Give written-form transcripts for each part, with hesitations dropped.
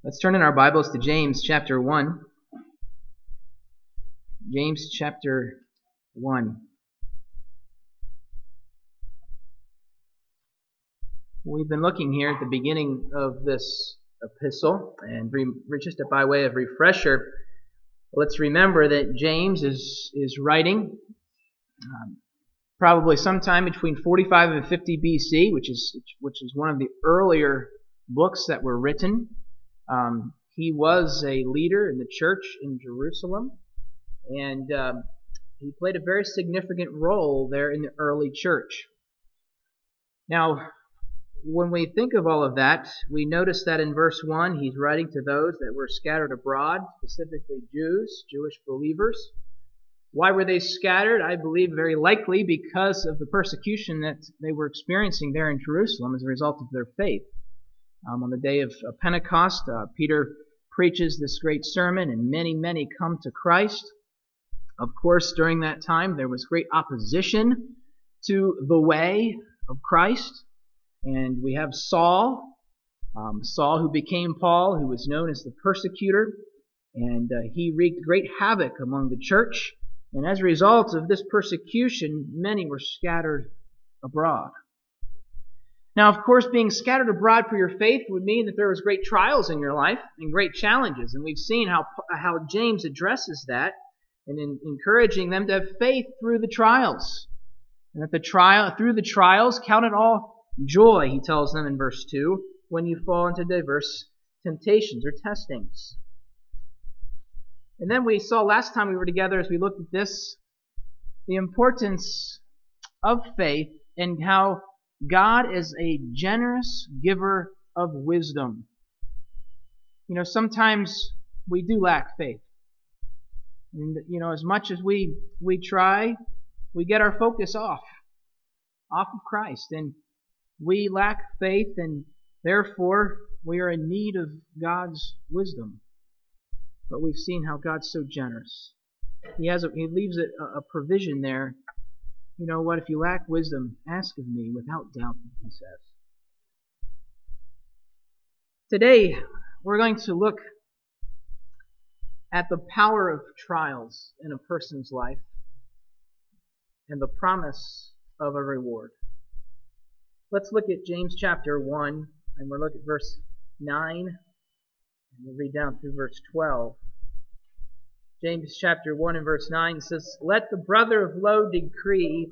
Let's turn in our Bibles to James chapter 1. James chapter 1. We've been looking here at the beginning of this epistle, and just by way of refresher, let's remember that James is writing probably sometime between 45 and 50 BC, which is one of the earlier books that were written. He was a leader in the church in Jerusalem, and he played a very significant role there in the early church. Now, when we think of all of that, we notice that in verse 1, he's writing to those that were scattered abroad, specifically Jews, Jewish believers. Why were they scattered? I believe very likely because of the persecution that they were experiencing there in Jerusalem as a result of their faith. On the day of Pentecost, Peter preaches this great sermon, and many come to Christ. Of course, during that time, there was great opposition to the way of Christ. And we have Saul who became Paul, who was known as the persecutor. And he wreaked great havoc among the church. And as a result of this persecution, many were scattered abroad. Now, of course, being scattered abroad for your faith would mean that there was great trials in your life and great challenges. And we've seen how James addresses that and in encouraging them to have faith through the trials. And that through the trials, count it all joy, he tells them in verse 2, when you fall into diverse temptations or testings. And then we saw last time we were together as we looked at this, the importance of faith and how God is a generous giver of wisdom. You know, sometimes we do lack faith. And, as much as we try, we get our focus off of Christ. And we lack faith, and therefore we are in need of God's wisdom. But we've seen how God's so generous. He leaves a provision there. You know what? If you lack wisdom, ask of me without doubting, he says. Today, we're going to look at the power of trials in a person's life and the promise of a reward. Let's look at James chapter 1, and we'll look at verse 9, and we'll read down through verse 12. James chapter 1 and verse 9 says, "Let the brother of low degree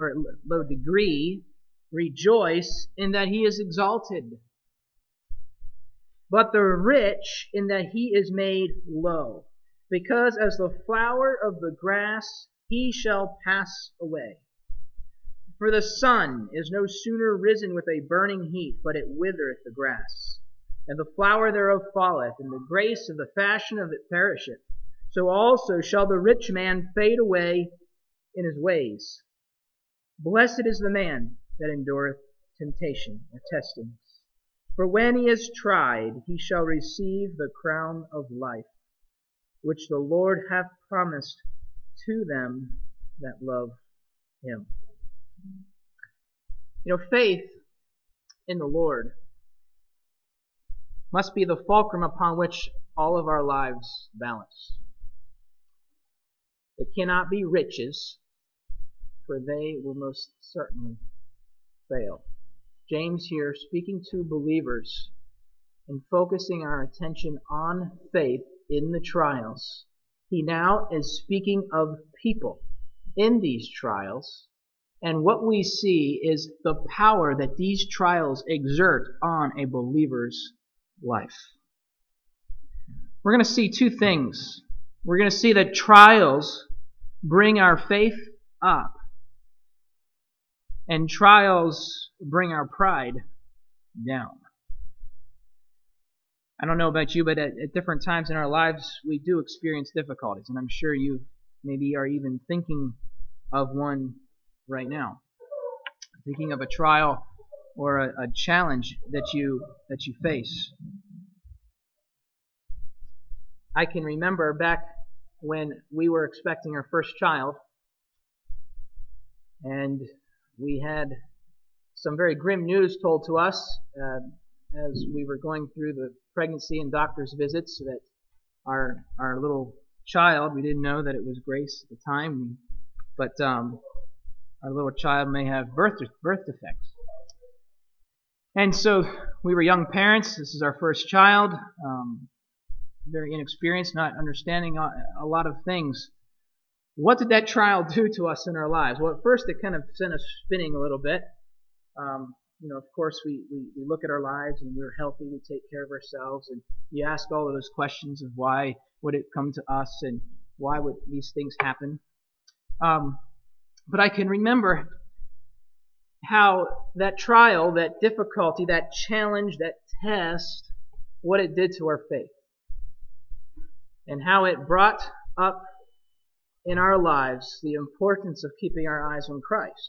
rejoice in that he is exalted, but the rich in that he is made low, because as the flower of the grass he shall pass away. For the sun is no sooner risen with a burning heat, but it withereth the grass, and the flower thereof falleth, and the grace of the fashion of it perisheth. So also shall the rich man fade away in his ways. Blessed is the man that endureth temptation," or testings. "For when he is tried, he shall receive the crown of life, which the Lord hath promised to them that love him." Faith in the Lord must be the fulcrum upon which all of our lives balance. It cannot be riches, for they will most certainly fail. James here, speaking to believers and focusing our attention on faith in the trials, he now is speaking of people in these trials, and what we see is the power that these trials exert on a believer's life. We're going to see two things. We're going to see that trials bring our faith up, and trials bring our pride down. I don't know about you, but at different times in our lives, we do experience difficulties, and I'm sure you maybe are even thinking of one right now. Thinking of a trial or a challenge that you face. I can remember back when we were expecting our first child, and we had some very grim news told to us as we were going through the pregnancy and doctor's visits so that our little child, we didn't know that it was Grace at the time, but our little child may have birth defects. And so we were young parents. This is our first child, very inexperienced, not understanding a lot of things. What did that trial do to us in our lives? Well, at first it kind of sent us spinning a little bit. Of course, we look at our lives and we're healthy, we take care of ourselves, and you ask all of those questions of why would it come to us and why would these things happen. But I can remember how that trial, that difficulty, that challenge, that test, what it did to our faith. And how it brought up in our lives the importance of keeping our eyes on Christ.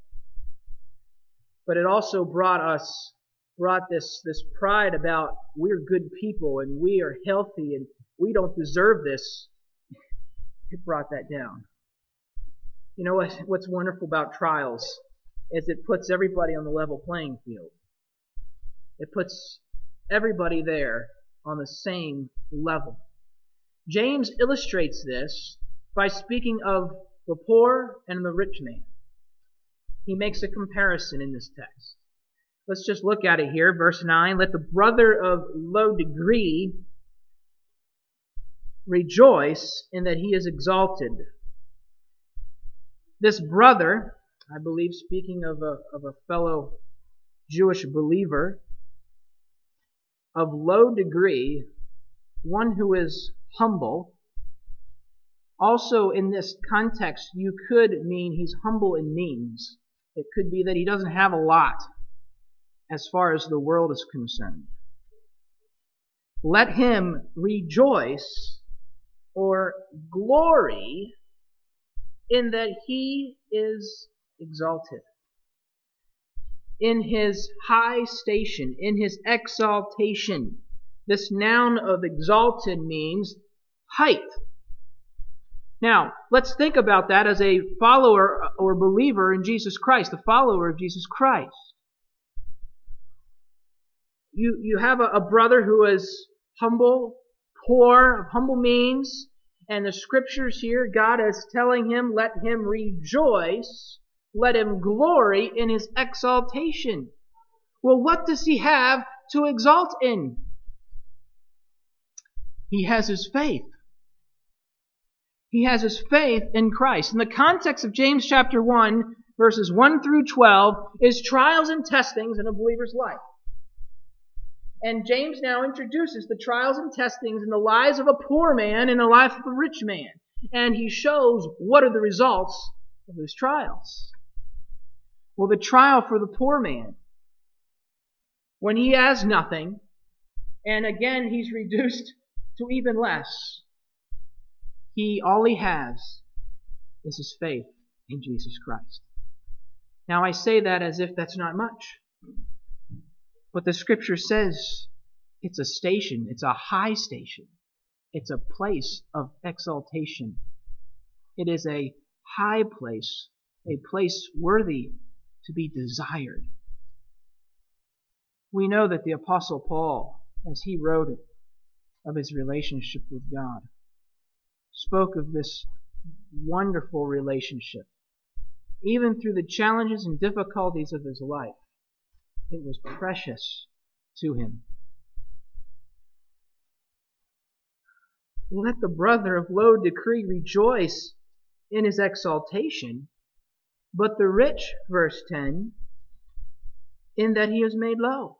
But it also brought this pride about we're good people and we are healthy and we don't deserve this. It brought that down. You know what's wonderful about trials is it puts everybody on the level playing field. It puts everybody there on the same level. James illustrates this by speaking of the poor and the rich man. He makes a comparison in this text. Let's just look at it here. Verse 9, let the brother of low degree rejoice in that he is exalted. This brother, I believe, speaking of a fellow Jewish believer, of low degree, one who is humble. Also, in this context, you could mean he's humble in means. It could be that he doesn't have a lot as far as the world is concerned. Let him rejoice or glory in that he is exalted. In his high station, in his exaltation. This noun of exalted means height. Now, let's think about that as a follower or believer in Jesus Christ, a follower of Jesus Christ. You have a brother who is humble, poor, of humble means, and the scriptures here, God is telling him, let him rejoice, let him glory in his exaltation. Well, what does he have to exalt in? He has his faith. He has his faith in Christ. In the context of James chapter 1, verses 1 through 12, is trials and testings in a believer's life. And James now introduces the trials and testings in the lives of a poor man and the life of a rich man. And he shows what are the results of those trials. Well, the trial for the poor man, when he has nothing, and again he's reduced to even less, all he has is his faith in Jesus Christ. Now I say that as if that's not much. But the scripture says it's a station, it's a high station. It's a place of exaltation. It is a high place, a place worthy to be desired. We know that the Apostle Paul, as he wrote it, of his relationship with God, spoke of this wonderful relationship. Even through the challenges and difficulties of his life, it was precious to him. Let the brother of low degree rejoice in his exaltation, but the rich, verse 10, in that he is made low.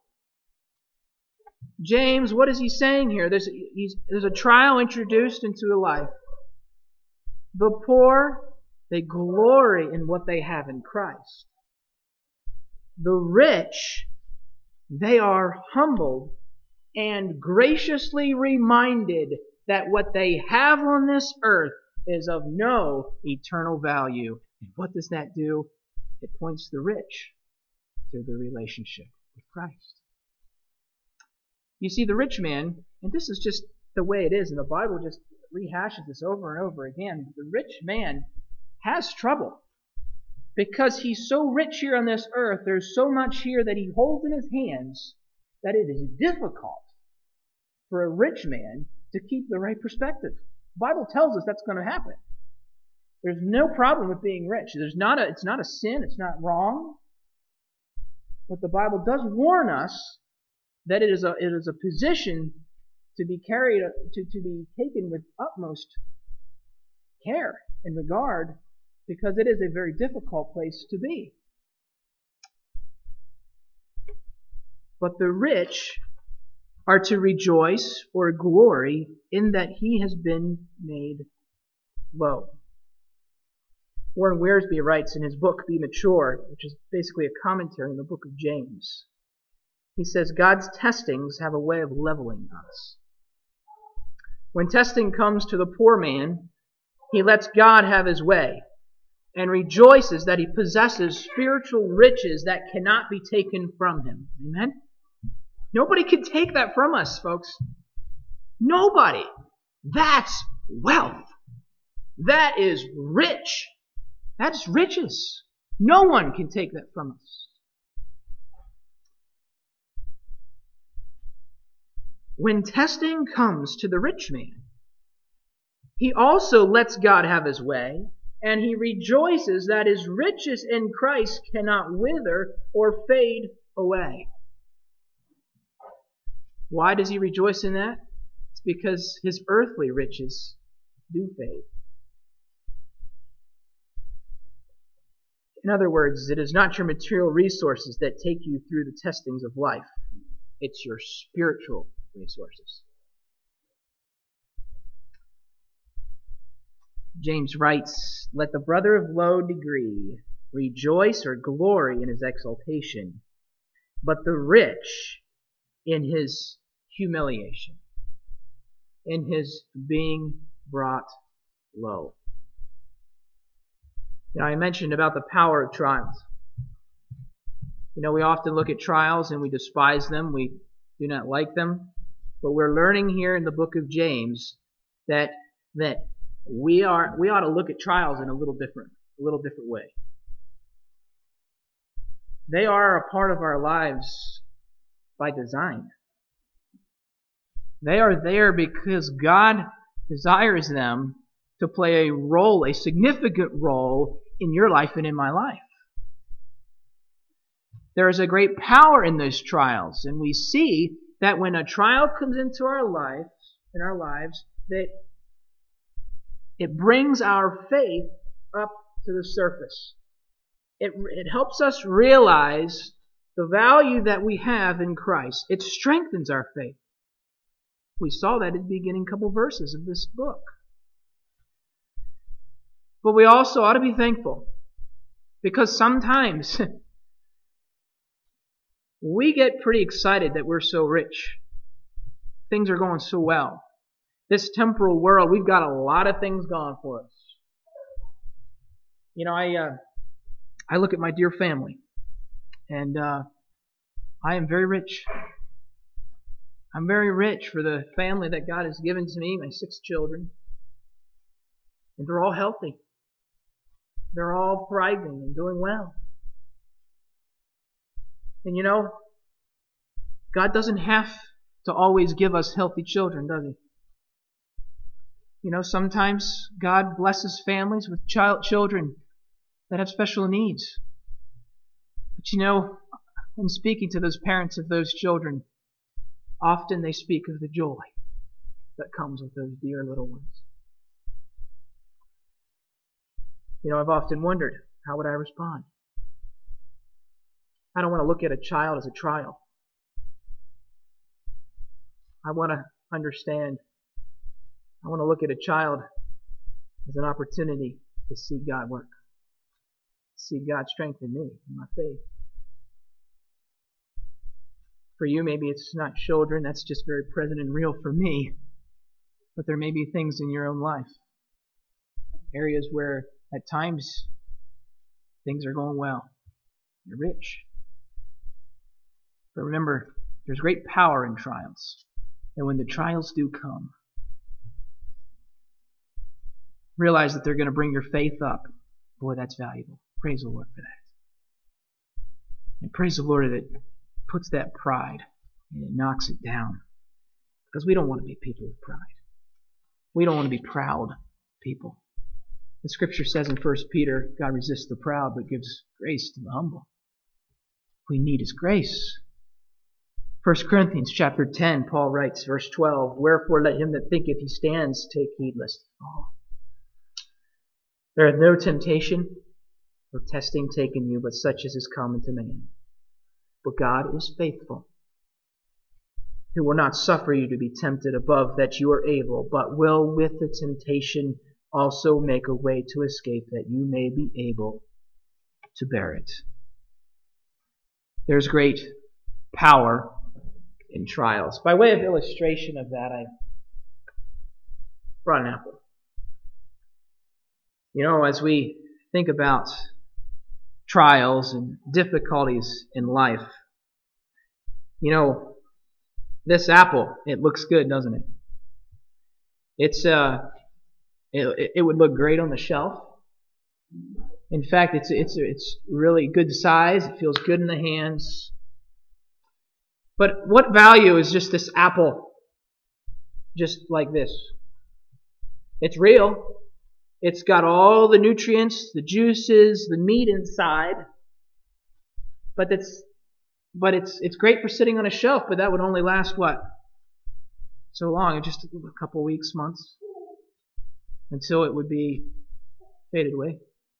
James, what is he saying here? There's a trial introduced into a life. The poor, they glory in what they have in Christ. The rich, they are humbled and graciously reminded that what they have on this earth is of no eternal value. And what does that do? It points the rich to the relationship with Christ. You see, the rich man, and this is just the way it is, and the Bible just rehashes this over and over again. The rich man has trouble because he's so rich here on this earth. There's so much here that he holds in his hands that it is difficult for a rich man to keep the right perspective. The Bible tells us that's going to happen. There's no problem with being rich. It's not a sin. It's not wrong. But the Bible does warn us that it is a position to be carried, to be taken with utmost care and regard, because it is a very difficult place to be. But the rich are to rejoice or glory in that he has been made low. Warren Wiersbe writes in his book, Be Mature, which is basically a commentary on the book of James. He says, God's testings have a way of leveling us. When testing comes to the poor man, he lets God have his way and rejoices that he possesses spiritual riches that cannot be taken from him. Amen? Nobody can take that from us, folks. Nobody. That's wealth. That is rich. That's riches. No one can take that from us. When testing comes to the rich man, he also lets God have his way, and he rejoices that his riches in Christ cannot wither or fade away. Why does he rejoice in that? It's because his earthly riches do fade. In other words, it is not your material resources that take you through the testings of life. It's your spiritual resources. James writes, Let the brother of low degree rejoice or glory in his exaltation, but the rich in his humiliation, in his being brought low. I mentioned about the power of trials. We often look at trials and we despise them. We do not like them. But we're learning here in the book of James that we ought to look at trials in a little different way. They are a part of our lives by design. They are there because God desires them to play a significant role in your life and in my life. There is a great power in those trials, and we see that when a trial comes into our lives, that it brings our faith up to the surface. It helps us realize the value that we have in Christ. It strengthens our faith. We saw that at the beginning couple verses of this book. But we also ought to be thankful, because sometimes we get pretty excited that we're so rich. Things are going so well. This temporal world, we've got a lot of things going for us. I look at my dear family, and I am very rich. I'm very rich for the family that God has given to me, my 6 children. And they're all healthy. They're all thriving and doing well. And God doesn't have to always give us healthy children, does He? Sometimes God blesses families with children that have special needs. But when speaking to those parents of those children, often they speak of the joy that comes with those dear little ones. I've often wondered, how would I respond? I don't want to look at a child as a trial. I want to understand. I want to look at a child as an opportunity to see God work, to see God strengthen me in my faith. For you, maybe it's not children. That's just very present and real for me. But there may be things in your own life, areas where at times things are going well. You're rich. But remember, there's great power in trials. And when the trials do come, realize that they're going to bring your faith up. Boy, that's valuable. Praise the Lord for that. And praise the Lord that it puts that pride and it knocks it down. Because we don't want to be people of pride. We don't want to be proud people. The scripture says in 1 Peter, God resists the proud but gives grace to the humble. We need His grace. 1 Corinthians chapter 10, Paul writes, verse 12, Wherefore let him that thinketh he stands take heed lest he fall. There hath no temptation or testing taken you, but such as is common to man. But God is faithful, who will not suffer you to be tempted above that you are able, but will with the temptation also make a way to escape, that you may be able to bear it. There's great power in trials. By way of illustration of that, I brought an apple. You know, as we think about trials and difficulties in life, you know, this apple, it looks good, doesn't it? It would look great on the shelf. In fact, it's really good size. It feels good in the hands. But what value is just this apple? Just like this. It's real. It's got all the nutrients, the juices, the meat inside. But it's great for sitting on a shelf, but that would only last what? So long, just a couple weeks, months, until it would be faded away.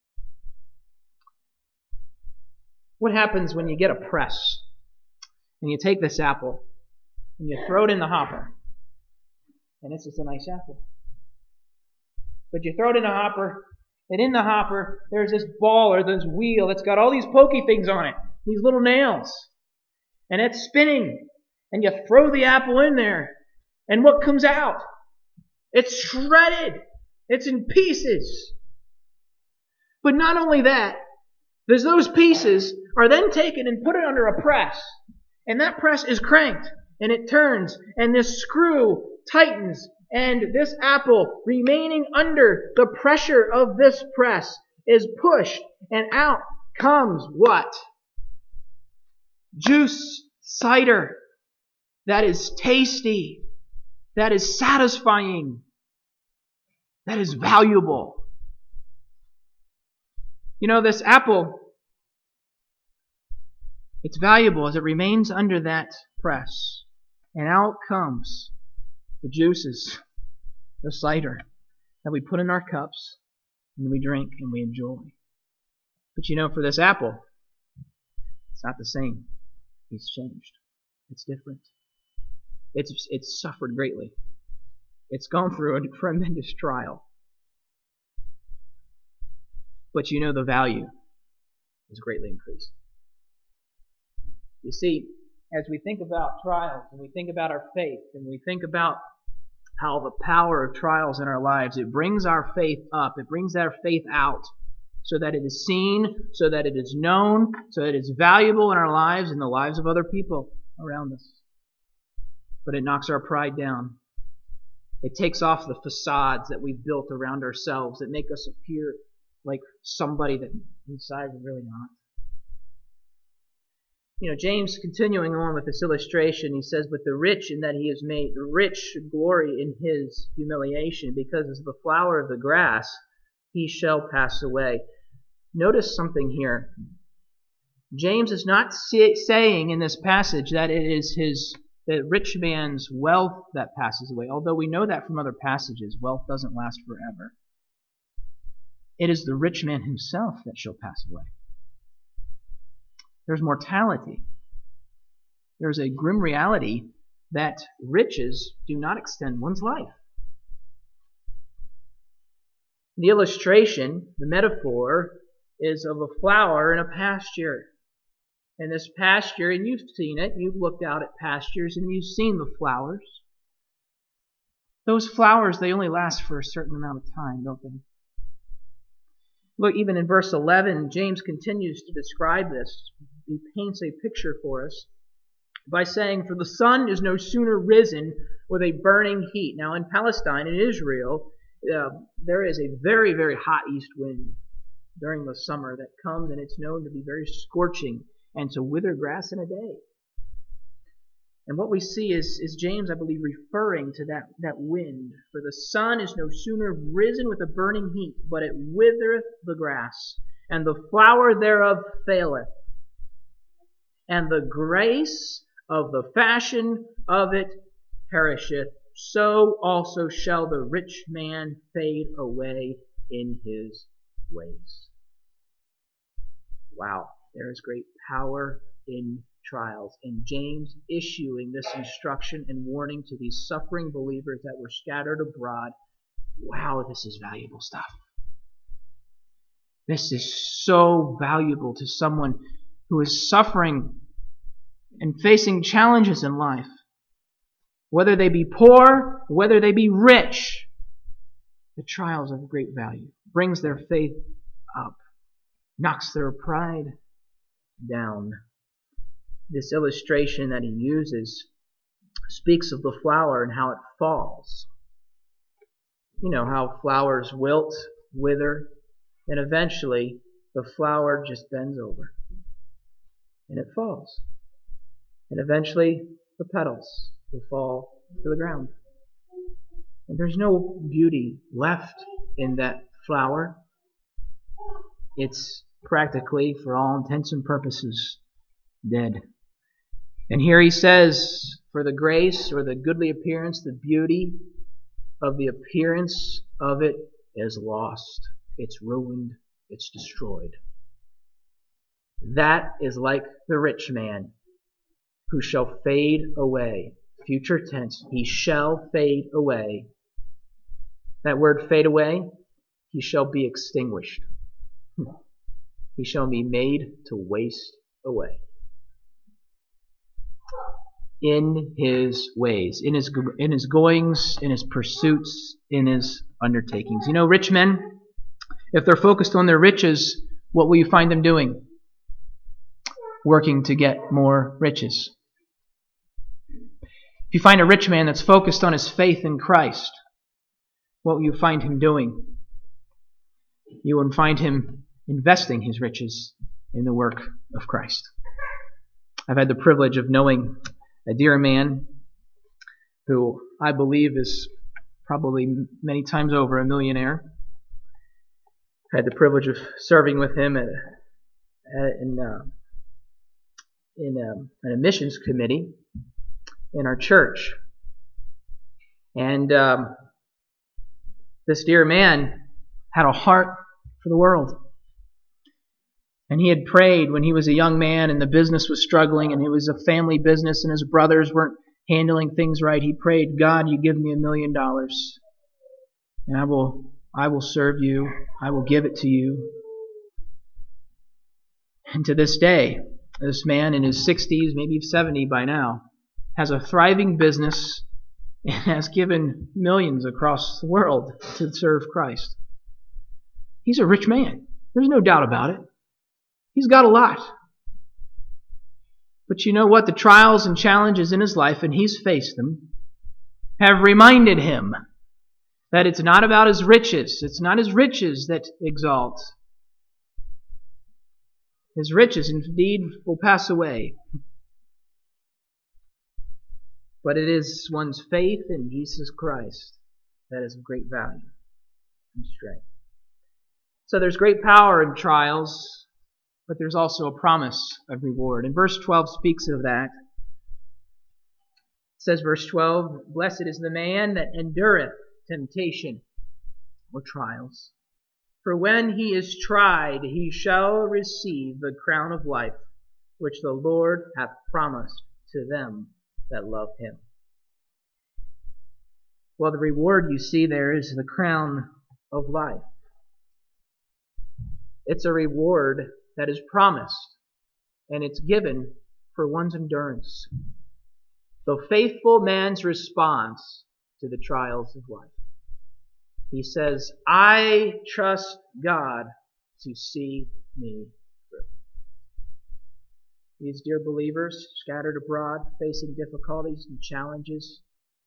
What happens when you get a press and you take this apple and you throw it in the hopper? And this is a nice apple. But you throw it in a hopper, and in the hopper there's this ball or this wheel that's got all these pokey things on it, these little nails. And it's spinning. And you throw the apple in there. And what comes out? It's shredded. It's in pieces. But not only that, there's those pieces are then taken and put it under a press. And that press is cranked. And it turns. And this screw tightens. And this apple, remaining under the pressure of this press, is pushed. And out comes what? Juice, cider, that is tasty, that is satisfying, that is valuable. You know, this apple, it's valuable as it remains under that press. And out comes the juices, the cider that we put in our cups and we drink and we enjoy. But you know, for this apple, it's not the same. It's changed. It's different. It's suffered greatly. It's gone through a tremendous trial. But you know, the value is greatly increased. You see, as we think about trials and we think about our faith and we think about how the power of trials in our lives, it brings our faith up. It brings our faith out so that it is seen, so that it is known, so that it's valuable in our lives and the lives of other people around us. But it knocks our pride down. It takes off the facades that we've built around ourselves that make us appear like somebody that inside we're really not. You know, James, continuing on with this illustration, he says, But the rich, in that he is made rich, glory in his humiliation, because as the flower of the grass, he shall pass away. Notice something here. James is not saying in this passage that it is the rich man's wealth that passes away, although we know that from other passages. Wealth doesn't last forever. It is the rich man himself that shall pass away. There's mortality. There's a grim reality that riches do not extend one's life. The illustration, the metaphor, is of a flower in a pasture. And this pasture, and you've seen it, you've looked out at pastures and you've seen the flowers. Those flowers, they only last for a certain amount of time, don't they? Look, even in verse 11, James continues to describe this. He paints a picture for us by saying, For the sun is no sooner risen with a burning heat. Now in Palestine, in Israel, there is a very, very hot east wind during the summer that comes, and it's known to be very scorching and to wither grass in a day. And what we see is James, I believe, referring to that wind. For the sun is no sooner risen with a burning heat, but it withereth the grass, and the flower thereof faileth, and the grace of the fashion of it perisheth. So also shall the rich man fade away in his ways. Wow, there is great power in trials. And James issuing this instruction and warning to these suffering believers that were scattered abroad. Wow, this is valuable stuff. This is so valuable to someone who is suffering and facing challenges in life. Whether they be poor, whether they be rich, the trials are of great value. Brings their faith up, knocks their pride down. This illustration that he uses speaks of the flower and how it falls. You know how flowers wilt, wither, and eventually the flower just bends over and it falls. And eventually the petals will fall to the ground. And there's no beauty left in that flower. It's practically, for all intents and purposes, dead. And here he says, for the grace or the goodly appearance, the beauty of the appearance of it is lost. It's ruined. It's destroyed. That is like the rich man who shall fade away. Future tense, he shall fade away. That word fade away, he shall be extinguished. He shall be made to waste away. In his ways, in his goings, in his pursuits, in his undertakings. You know, rich men, if they're focused on their riches, what will you find them doing? Working to get more riches. If you find a rich man that's focused on his faith in Christ, what will you find him doing? You will find him investing his riches in the work of Christ. I've had the privilege of knowing a dear man who I believe is probably many times over a millionaire. I had the privilege of serving with him in a missions committee in our church. And this dear man had a heart for the world. And he had prayed when he was a young man and the business was struggling and it was a family business and his brothers weren't handling things right. He prayed, God, you give me $1 million and I will serve you. I will give it to you. And to this day, this man in his 60s, maybe 70 by now, has a thriving business and has given millions across the world to serve Christ. He's a rich man. There's no doubt about it. He's got a lot. But you know what? The trials and challenges in his life, and he's faced them, have reminded him that it's not about his riches. It's not his riches that exalt. His riches indeed will pass away. But it is one's faith in Jesus Christ that is of great value and strength. So there's great power in trials, but there's also a promise of reward. And verse 12 speaks of that. It says, verse 12, blessed is the man that endureth temptation or trials. For when he is tried, he shall receive the crown of life, which the Lord hath promised to them that love him. Well, the reward you see there is the crown of life. It's a reward that is promised, and it's given for one's endurance. The faithful man's response to the trials of life. He says, I trust God to see me through. These dear believers, scattered abroad, facing difficulties and challenges,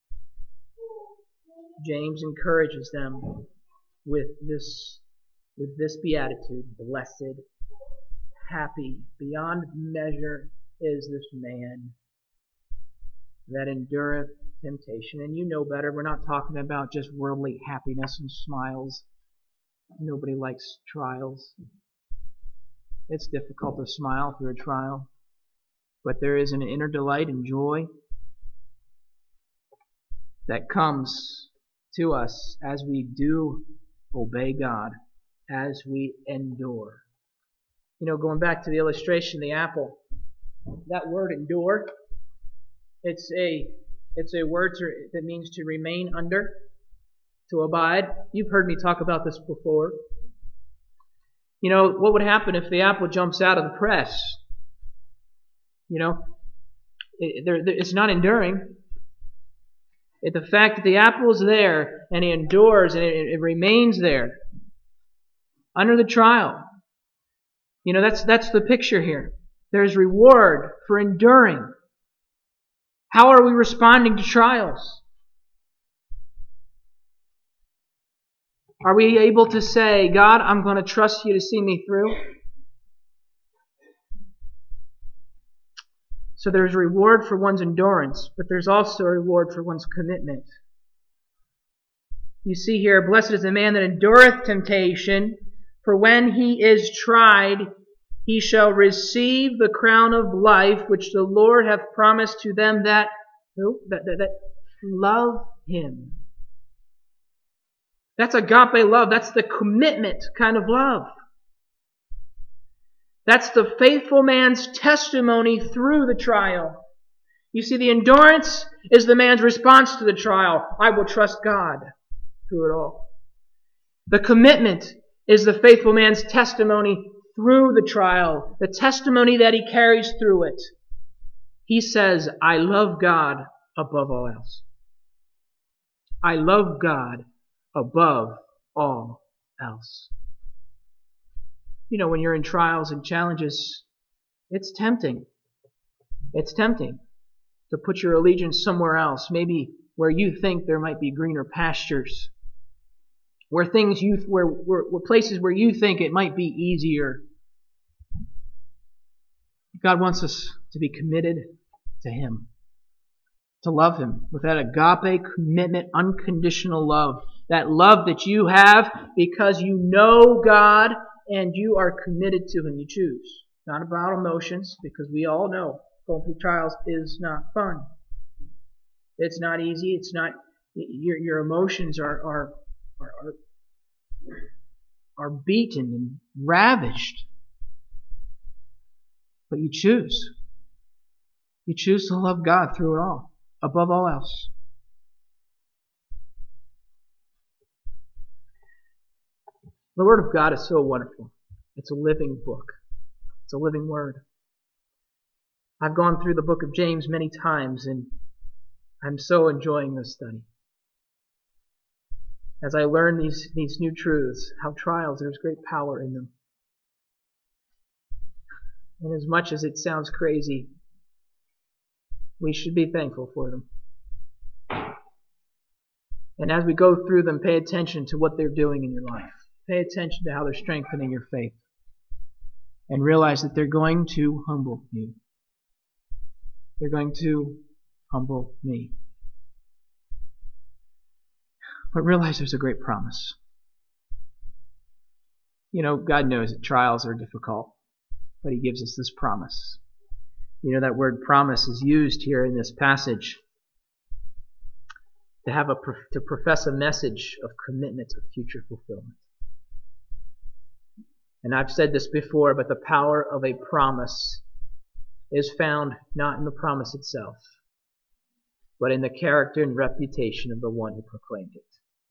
James encourages them with this beatitude. Blessed, happy, beyond measure is this man that endureth temptation. And you know better. We're not talking about just worldly happiness and smiles. Nobody likes trials. It's difficult to smile through a trial. But there is an inner delight and joy that comes to us as we do obey God, as we endure. Going back to the illustration of the apple, that word endure, it's a word that means to remain under, to abide. You've heard me talk about this before. What would happen if the apple jumps out of the press? It's not enduring. The fact that the apple is there and it endures and it remains there under the trial. That's the picture here. There's reward for enduring. How are we responding to trials? Are we able to say, God, I'm going to trust you to see me through? So there's reward for one's endurance, but there's also a reward for one's commitment. You see here, blessed is the man that endureth temptation, for when he is tried, he shall receive the crown of life, which the Lord hath promised to them that love him. That's agape love. That's the commitment kind of love. That's the faithful man's testimony through the trial. You see, the endurance is the man's response to the trial. I will trust God through it all. The commitment is the faithful man's testimony through the trial, the testimony that he carries through it. He says, I love God above all else. I love God above all else. When you're in trials and challenges, it's tempting. It's tempting to put your allegiance somewhere else, maybe where you think there might be greener pastures, where places where you think it might be easier. God wants us to be committed to Him, to love Him with that agape commitment, unconditional love, that love that you have because you know God and you are committed to Him. You choose. Not about emotions, because we all know going through trials is not fun. It's not easy. It's not. Your emotions are beaten and ravished. But you choose. You choose to love God through it all, above all else. The Word of God is so wonderful. It's a living book. It's a living Word. I've gone through the book of James many times, and I'm so enjoying this study. As I learn these new truths, how trials, there's great power in them. And as much as it sounds crazy, we should be thankful for them. And as we go through them, pay attention to what they're doing in your life. Pay attention to how they're strengthening your faith. And realize that they're going to humble you. They're going to humble me. But realize there's a great promise. God knows that trials are difficult, but He gives us this promise. That word promise is used here in this passage to profess a message of commitment to future fulfillment. And I've said this before, but the power of a promise is found not in the promise itself, but in the character and reputation of the one who proclaimed it.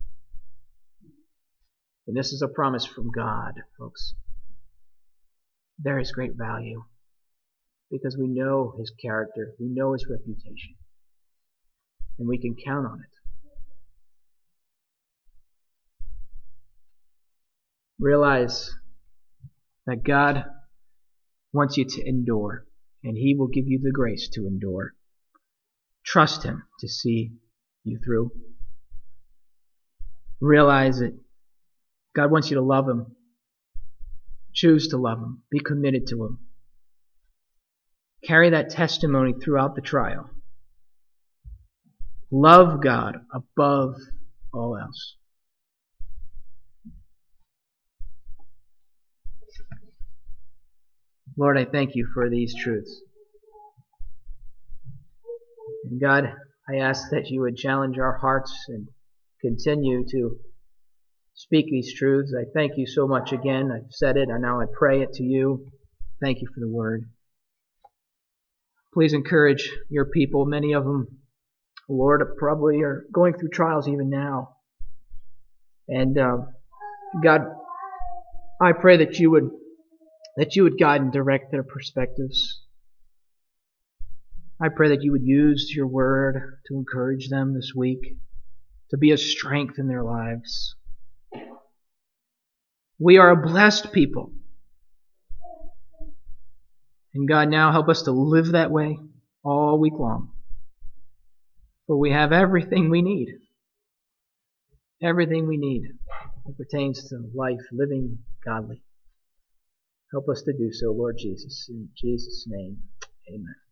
And this is a promise from God, folks. There is great value because we know His character, we know His reputation, and we can count on it. Realize that God wants you to endure, and He will give you the grace to endure. Trust Him to see you through. Realize that God wants you to love Him. Choose to love Him. Be committed to Him. Carry that testimony throughout the trial. Love God above all else. Lord, I thank you for these truths. And God, I ask that you would challenge our hearts and continue to speak these truths. I thank you so much again. I've said it, and now I pray it to you. Thank you for the word. Please encourage your people. Many of them, Lord, probably are going through trials even now. And God, I pray that you would guide and direct their perspectives. I pray that you would use your word to encourage them this week, to be a strength in their lives. We are a blessed people. And God, now help us to live that way all week long. For we have everything we need. Everything we need that pertains to life, living godly. Help us to do so, Lord Jesus. In Jesus' name, amen.